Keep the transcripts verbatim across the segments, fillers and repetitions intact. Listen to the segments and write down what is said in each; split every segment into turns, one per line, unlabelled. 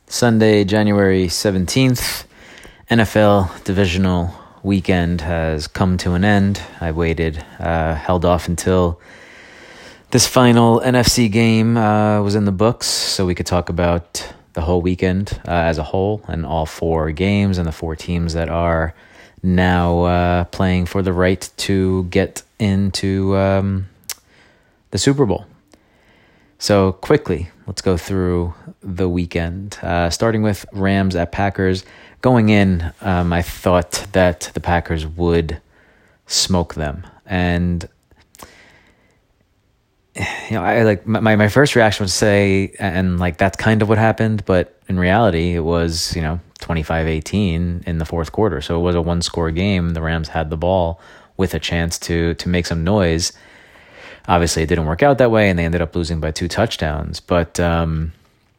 Sunday, January seventeenth, N F L divisional weekend has come to an end. I waited, uh, held off until this final N F C game uh, was in the books so we could talk about the whole weekend uh, as a whole and all four games and the four teams that are now uh, playing for the right to get into um, the Super Bowl. So quickly, let's go through the weekend, uh, starting with Rams at Packers. Going in, um, I thought that the Packers would smoke them. And, you know, I like my, my first reaction was to say, and like that's kind of what happened. But in reality, it was, you know, twenty-five eighteen in the fourth quarter. So it was a one score game. The Rams had the ball with a chance to to make some noise. Obviously, it didn't work out that way, and they ended up losing by two touchdowns. But um,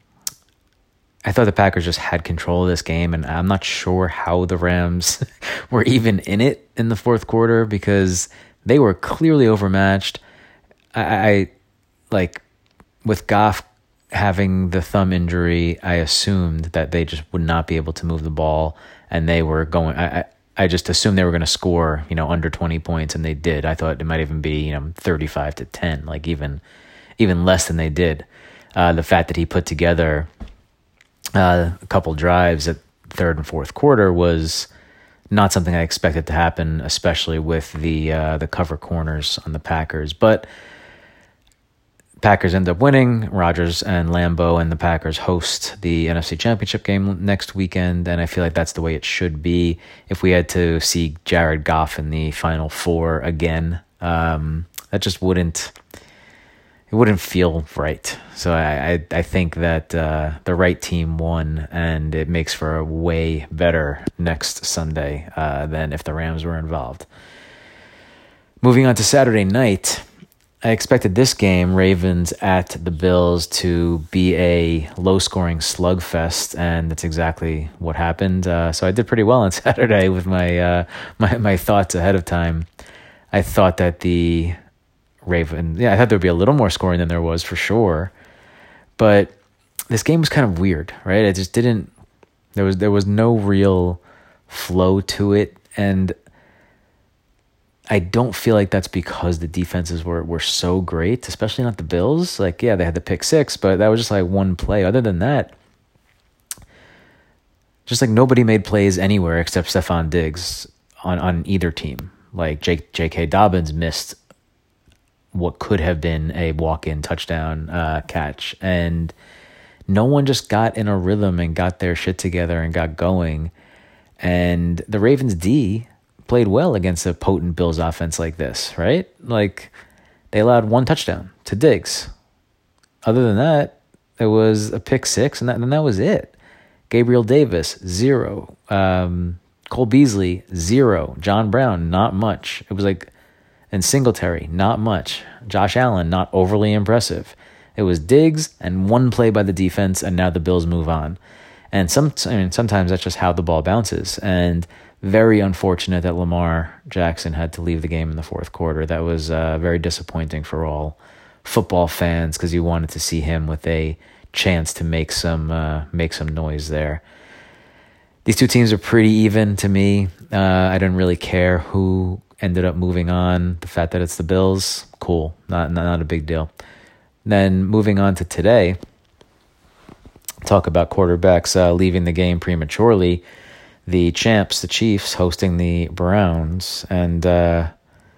I thought the Packers just had control of this game, and I'm not sure how the Rams were even in it in the fourth quarter because they were clearly overmatched. I, I like with Goff having the thumb injury, I assumed that they just would not be able to move the ball, and they were going. I, I, I just assumed they were going to score, you know, under twenty points, and they did. I thought it might even be, you know, thirty-five to ten, like even, even less than they did. Uh, the fact that he put together uh, a couple drives at third and fourth quarter was not something I expected to happen, especially with the uh, the cover corners on the Packers. But Packers end up winning. Rodgers and Lambeau and the Packers host the N F C Championship game next weekend, and I feel like that's the way it should be. If we had to see Jared Goff in the Final Four again, um, that just wouldn't it wouldn't feel right. So I I, I think that uh, the right team won, and it makes for a way better next Sunday uh, than if the Rams were involved. Moving on to Saturday night. I expected this game, Ravens at the Bills, to be a low-scoring slugfest, and that's exactly what happened. Uh, so I did pretty well on Saturday with my, uh, my my thoughts ahead of time. I thought that the Ravens, yeah, I thought there would be a little more scoring than there was for sure, but this game was kind of weird, right? It just didn't. There was there was no real flow to it, and I don't feel like that's because the defenses were, were so great, especially not the Bills. Like, yeah, they had the pick six, but that was just like one play. Other than that, just like nobody made plays anywhere except Stephon Diggs on, on either team. Like Jake, J K. Dobbins missed what could have been a walk-in touchdown uh, catch. And no one just got in a rhythm and got their shit together and got going. And the Ravens D played well against a potent Bills offense like this, right? Like, they allowed one touchdown to Diggs. Other than that, it was a pick six, and that, and that was it. Gabriel Davis, zero. Um, Cole Beasley, zero. John Brown, not much. It was like, and Singletary, not much. Josh Allen, not overly impressive. It was Diggs and one play by the defense, and now the Bills move on. And some, I mean, sometimes that's just how the ball bounces. And very unfortunate that Lamar Jackson had to leave the game in the fourth quarter. That was uh, very disappointing for all football fans because you wanted to see him with a chance to make some uh, make some noise there. These two teams are pretty even to me. Uh, I didn't really care who ended up moving on. The fact that it's the Bills, cool, not not, not a big deal. Then moving on to today, talk about quarterbacks uh, leaving the game prematurely. The champs, the Chiefs, hosting the Browns, and uh,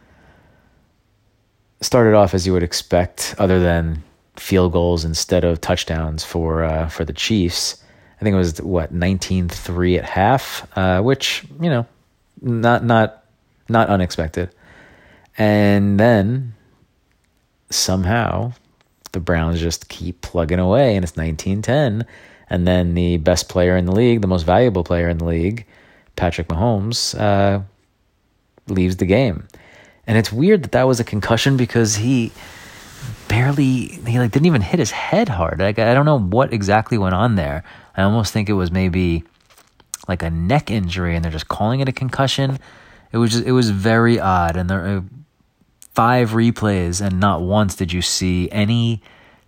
started off as you would expect, other than field goals instead of touchdowns for uh, for the Chiefs. I think it was, what, nineteen three at half, uh, which, you know, not not not unexpected. And then somehow the Browns just keep plugging away, and it's nineteen ten. And then the best player in the league, the most valuable player in the league, Patrick Mahomes, uh, leaves the game. And it's weird that that was a concussion because he barely, he like didn't even hit his head hard. Like, I don't know what exactly went on there. I almost think it was maybe like a neck injury, and they're just calling it a concussion. It was just, it was very odd. And there are five replays, and not once did you see any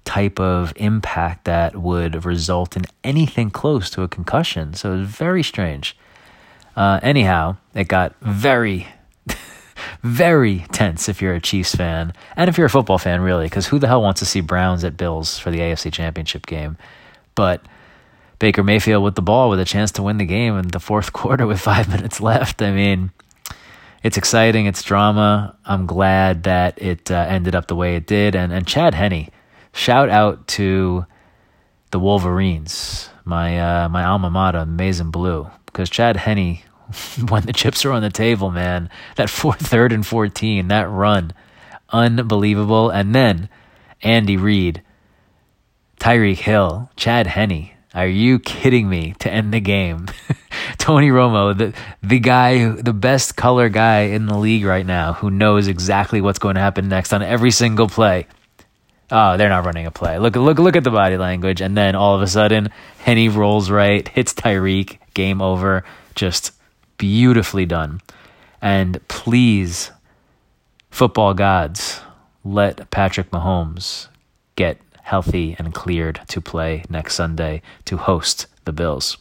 type of impact that would result in anything close to a concussion. So it was very strange. Uh, anyhow, it got very, very tense if you're a Chiefs fan, and if you're a football fan, really, because who the hell wants to see Browns at Bills for the A F C Championship game? But Baker Mayfield with the ball with a chance to win the game in the fourth quarter with five minutes left. I mean, it's exciting. It's drama. I'm glad that it uh, ended up the way it did. And and Chad Henne, shout out to the Wolverines, my uh, my alma mater, Maize and Blue, because Chad Henne, when the chips are on the table, man, that fourth, third and fourteen, that run, unbelievable. And then Andy Reid, Tyreek Hill, Chad Henne. Are you kidding me? To end the game. Tony Romo, the the guy, the best color guy in the league right now, who knows exactly what's going to happen next on every single play. Oh, they're not running a play. Look, look, look at the body language. And then all of a sudden, Henne rolls right, hits Tyreek, game over. Just beautifully done. And please, football gods, let Patrick Mahomes get healthy and cleared to play next Sunday to host the Bills.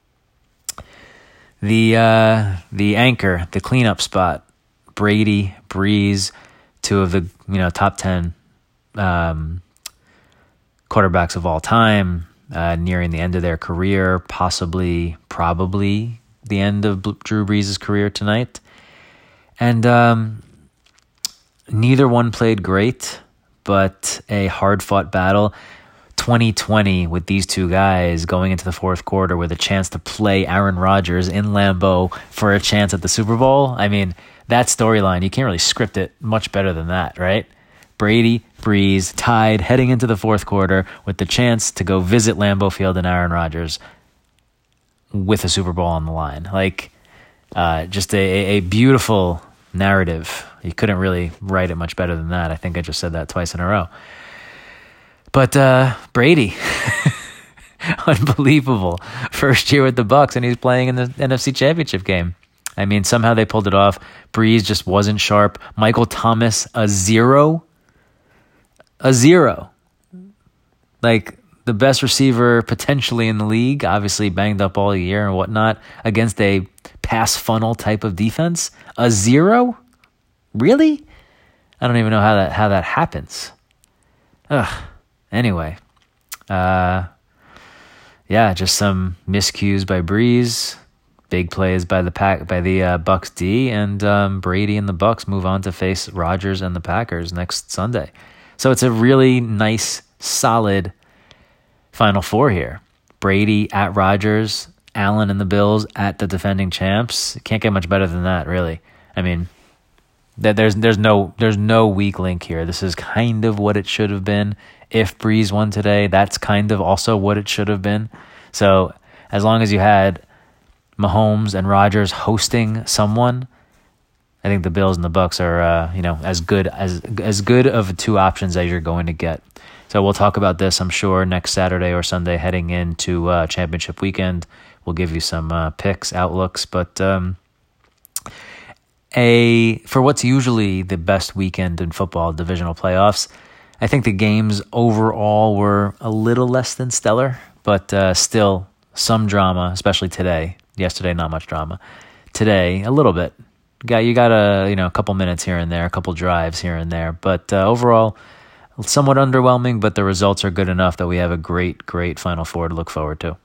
The uh, the anchor, the cleanup spot, Brady, Breeze, two of the you know top ten um, quarterbacks of all time, uh, nearing the end of their career, possibly, probably the end of Drew Brees' career tonight. And um, neither one played great, but a hard-fought battle. twenty twenty with these two guys going into the fourth quarter with a chance to play Aaron Rodgers in Lambeau for a chance at the Super Bowl. I mean, that storyline, you can't really script it much better than that, right? Brady, Breeze, tied, heading into the fourth quarter with the chance to go visit Lambeau Field and Aaron Rodgers with a Super Bowl on the line. Like, uh, just a, a beautiful narrative. You couldn't really write it much better than that. I think I just said that twice in a row. But uh, Brady, unbelievable. First year with the Bucs, and he's playing in the N F C Championship game. I mean, somehow they pulled it off. Breeze just wasn't sharp. Michael Thomas, a zero. A zero. Like, the best receiver potentially in the league, obviously banged up all year and whatnot, against a pass funnel type of defense. A zero? Really? I don't even know how that how that happens. Ugh. Anyway, uh, yeah, just some miscues by Breeze, big plays by the pack by the uh, Bucs D, and um, Brady and the Bucs move on to face Rodgers and the Packers next Sunday. So it's a really nice, solid Final Four here. Brady at Rodgers, Allen and the Bills at the defending champs. Can't get much better than that, really. I mean, there's there's no there's no weak link here. This is kind of what it should have been. If Breeze won today, that's kind of also what it should have been. So as long as you had Mahomes and Rodgers hosting someone, I think the Bills and the Bucs are uh, you know as good as as good of two options as you're going to get. So we'll talk about this, I'm sure, next Saturday or Sunday heading into uh, championship weekend. We'll give you some uh, picks, outlooks, but um, a for what's usually the best weekend in football, divisional playoffs, I think the games overall were a little less than stellar, but uh, still some drama, especially today. Yesterday, not much drama. Today, a little bit. Got you got a you know a couple minutes here and there, a couple drives here and there, but uh, overall, somewhat underwhelming. But the results are good enough that we have a great, great Final Four to look forward to.